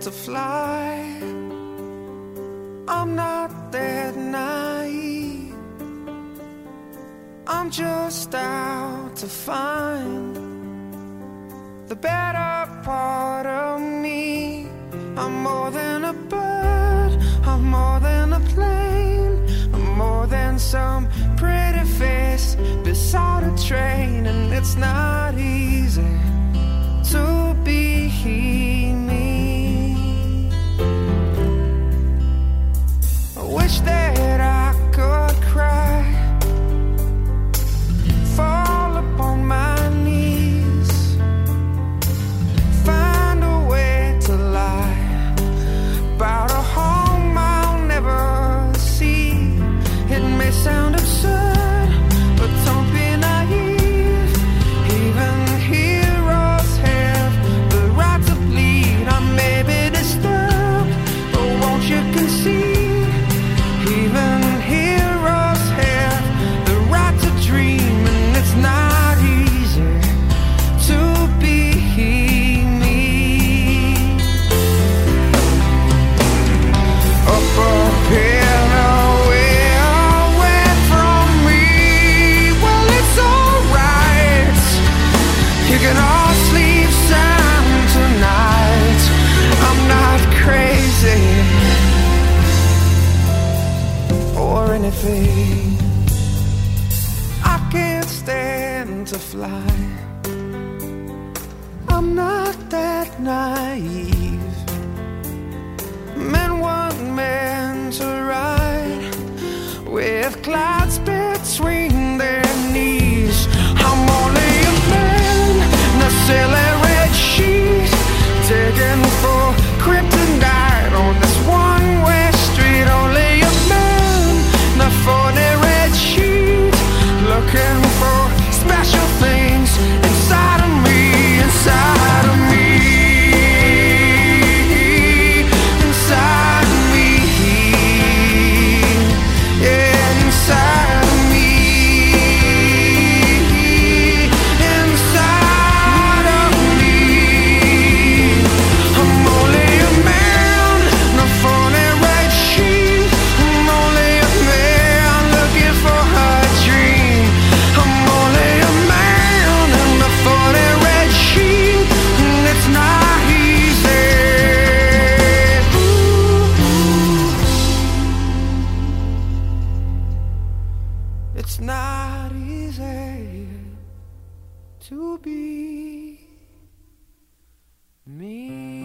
to fly. I'm not that naive. I'm just out to find the better part of me. I'm more than a bird, I'm more than a plane, I'm more than some pretty face beside a train. And it's not easy to be me. I wish that I could cry, fall upon my knees, find a way to lie about a home I'll never see. It may sound absurd, but don't be naive. Even heroes have the right to bleed. I may be disturbed, but won't you concede? Even heroes have the right to dream, and it's not easy to be me. Up here, away, away from me. Well, it's alright. You can all sleep sound tonight. I'm not crazy or anything. I can't stand to fly. I'm not that naive. Men weren't meant to ride with clouds between their knees. I'm only a man in a silly red sheet, taken for kryptonite on this one-way street. Only a man in a 40 red sheet, looking for special things inside of me, inside of me, inside of me, yeah, inside of me, inside of me. I'm only a man in a 40 red sheet. I'm only a man looking for a dream. I'm only a man in a 40 red sheet, and it's not easy. It's not easy to be me.